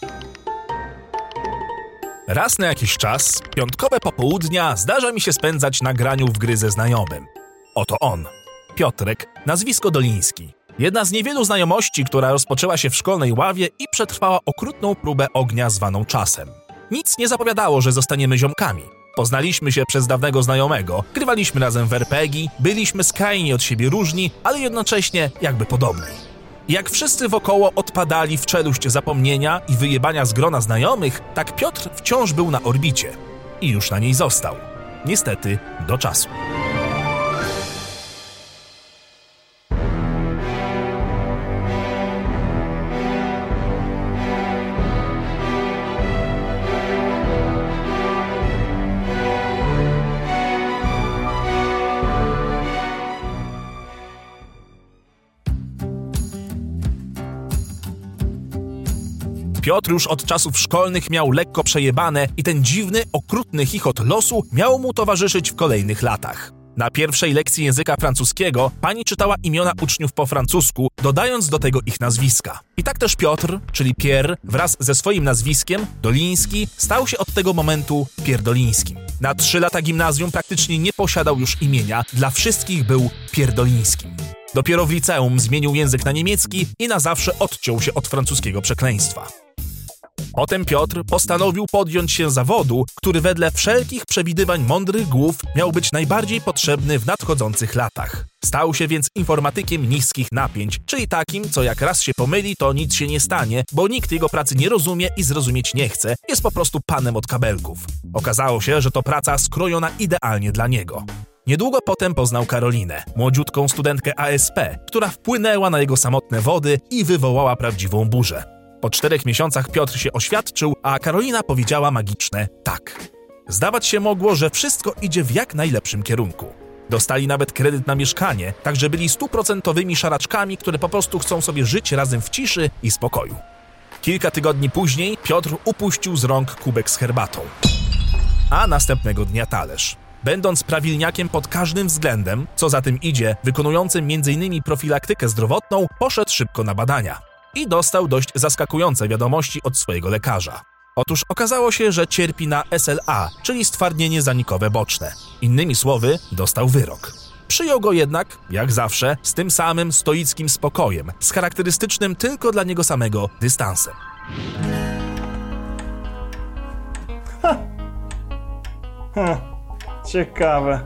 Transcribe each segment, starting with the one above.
Raz na jakiś czas, piątkowe popołudnia zdarza mi się spędzać na graniu w gry ze znajomym. Oto on, Piotrek, nazwisko Doliński. Jedna z niewielu znajomości, która rozpoczęła się w szkolnej ławie i przetrwała okrutną próbę ognia zwaną czasem. Nic nie zapowiadało, że zostaniemy ziomkami. Poznaliśmy się przez dawnego znajomego, grywaliśmy razem w RPG, byliśmy skrajnie od siebie różni, ale jednocześnie jakby podobni. Jak wszyscy wokoło odpadali w czeluść zapomnienia i wyjebania z grona znajomych, tak Piotr wciąż był na orbicie. I już na niej został. Niestety do czasu. Piotr już od czasów szkolnych miał lekko przejebane i ten dziwny, okrutny chichot losu miał mu towarzyszyć w kolejnych latach. Na pierwszej lekcji języka francuskiego pani czytała imiona uczniów po francusku, dodając do tego ich nazwiska. I tak też Piotr, czyli Pierre, wraz ze swoim nazwiskiem, Doliński, stał się od tego momentu Pierdolińskim. Na 3 lata gimnazjum praktycznie nie posiadał już imienia, dla wszystkich był Pierdolińskim. Dopiero w liceum zmienił język na niemiecki i na zawsze odciął się od francuskiego przekleństwa. Potem Piotr postanowił podjąć się zawodu, który wedle wszelkich przewidywań mądrych głów miał być najbardziej potrzebny w nadchodzących latach. Stał się więc informatykiem niskich napięć, czyli takim, co jak raz się pomyli, to nic się nie stanie, bo nikt jego pracy nie rozumie i zrozumieć nie chce, jest po prostu panem od kabelków. Okazało się, że to praca skrojona idealnie dla niego. Niedługo potem poznał Karolinę, młodziutką studentkę ASP, która wpłynęła na jego samotne wody i wywołała prawdziwą burzę. Po 4 miesiącach Piotr się oświadczył, a Karolina powiedziała magiczne tak. Zdawać się mogło, że wszystko idzie w jak najlepszym kierunku. Dostali nawet kredyt na mieszkanie, także byli 100% szaraczkami, które po prostu chcą sobie żyć razem w ciszy i spokoju. Kilka tygodni później Piotr upuścił z rąk kubek z herbatą, a następnego dnia talerz. Będąc prawilniakiem pod każdym względem, co za tym idzie, wykonującym m.in. profilaktykę zdrowotną, poszedł szybko na badania. I dostał dość zaskakujące wiadomości od swojego lekarza. Otóż okazało się, że cierpi na SLA, czyli stwardnienie zanikowe boczne. Innymi słowy, dostał wyrok. Przyjął go jednak, jak zawsze, z tym samym stoickim spokojem, z charakterystycznym tylko dla niego samego dystansem. Ciekawe.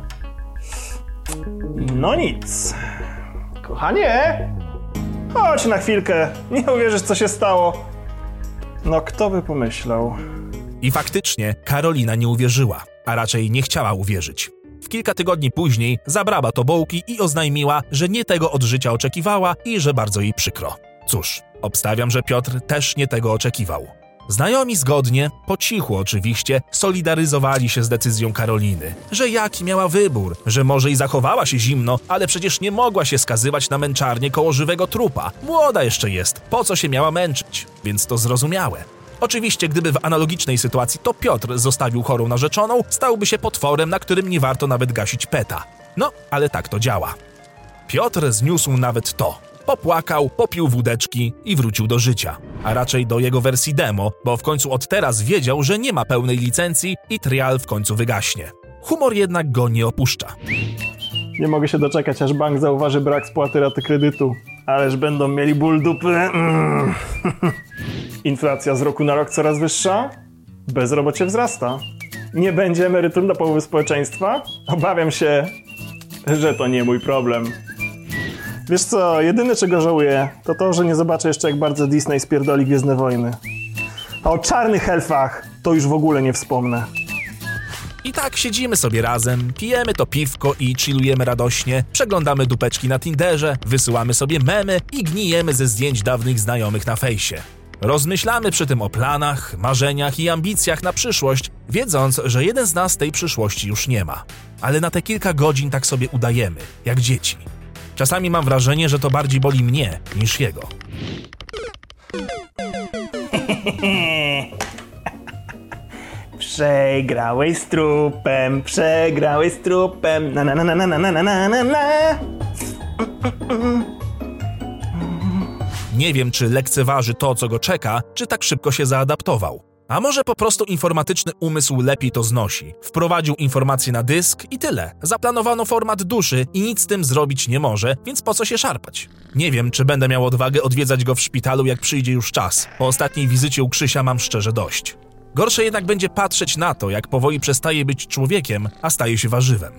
No nic. Kochanie, chodź na chwilkę. Nie uwierzysz, co się stało. No kto by pomyślał? I faktycznie Karolina nie uwierzyła, a raczej nie chciała uwierzyć. W kilka tygodni później zabrała tobołki i oznajmiła, że nie tego od życia oczekiwała i że bardzo jej przykro. Cóż, obstawiam, że Piotr też nie tego oczekiwał. Znajomi zgodnie, po cichu oczywiście, solidaryzowali się z decyzją Karoliny, że jaki miała wybór, że może i zachowała się zimno, ale przecież nie mogła się skazywać na męczarnię koło żywego trupa. Młoda jeszcze jest, po co się miała męczyć, więc to zrozumiałe. Oczywiście, gdyby w analogicznej sytuacji to Piotr zostawił chorą narzeczoną, stałby się potworem, na którym nie warto nawet gasić peta. No, ale tak to działa. Piotr zniósł nawet to. Popłakał, popił wódeczki i wrócił do życia. A raczej do jego wersji demo, bo w końcu od teraz wiedział, że nie ma pełnej licencji i trial w końcu wygaśnie. Humor jednak go nie opuszcza. Nie mogę się doczekać, aż bank zauważy brak spłaty raty kredytu. Ależ będą mieli ból dupy. Inflacja z roku na rok coraz wyższa. Bezrobocie wzrasta. Nie będzie emerytur dla połowy społeczeństwa? Obawiam się, że to nie mój problem. Wiesz co, jedyne czego żałuję, to to, że nie zobaczę jeszcze jak bardzo Disney spierdoli Gwiezdne Wojny. A o czarnych elfach to już w ogóle nie wspomnę. I tak siedzimy sobie razem, pijemy to piwko i chillujemy radośnie, przeglądamy dupeczki na Tinderze, wysyłamy sobie memy i gnijemy ze zdjęć dawnych znajomych na fejsie. Rozmyślamy przy tym o planach, marzeniach i ambicjach na przyszłość, wiedząc, że jeden z nas tej przyszłości już nie ma. Ale na te kilka godzin tak sobie udajemy, jak dzieci. Czasami mam wrażenie, że to bardziej boli mnie niż jego. Przegrałeś z trupem, na na na na na na na na na. Nie wiem, czy lekceważy to, co go czeka, czy tak szybko się zaadaptował. A może po prostu informatyczny umysł lepiej to znosi. Wprowadził informacje na dysk i tyle. Zaplanowano format duszy i nic z tym zrobić nie może, więc po co się szarpać? Nie wiem, czy będę miał odwagę odwiedzać go w szpitalu, jak przyjdzie już czas. Po ostatniej wizycie u Krzysia mam szczerze dość. Gorsze jednak będzie patrzeć na to, jak powoli przestaje być człowiekiem, a staje się warzywem.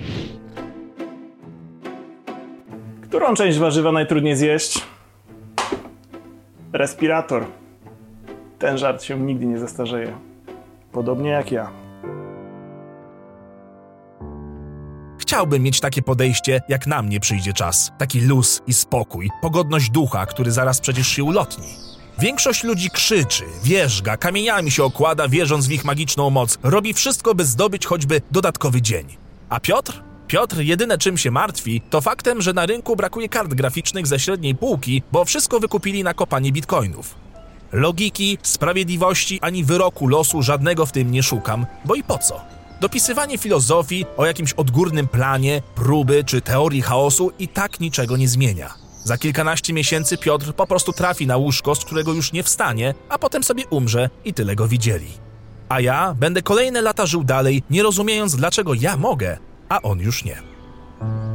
Którą część warzywa najtrudniej zjeść? Respirator. Ten żart się nigdy nie zestarzeje. Podobnie jak ja. Chciałbym mieć takie podejście, jak na mnie przyjdzie czas. Taki luz i spokój, pogodność ducha, który zaraz przecież się ulotni. Większość ludzi krzyczy, wierzga, kamieniami się okłada, wierząc w ich magiczną moc. Robi wszystko, by zdobyć choćby dodatkowy dzień. A Piotr? Piotr jedyne czym się martwi, to faktem, że na rynku brakuje kart graficznych ze średniej półki, bo wszystko wykupili na kopanie bitcoinów. Logiki, sprawiedliwości ani wyroku losu żadnego w tym nie szukam, bo i po co? Dopisywanie filozofii o jakimś odgórnym planie, próby czy teorii chaosu i tak niczego nie zmienia. Za kilkanaście miesięcy Piotr po prostu trafi na łóżko, z którego już nie wstanie, a potem sobie umrze i tyle go widzieli. A ja będę kolejne lata żył dalej, nie rozumiejąc, dlaczego ja mogę, a on już nie.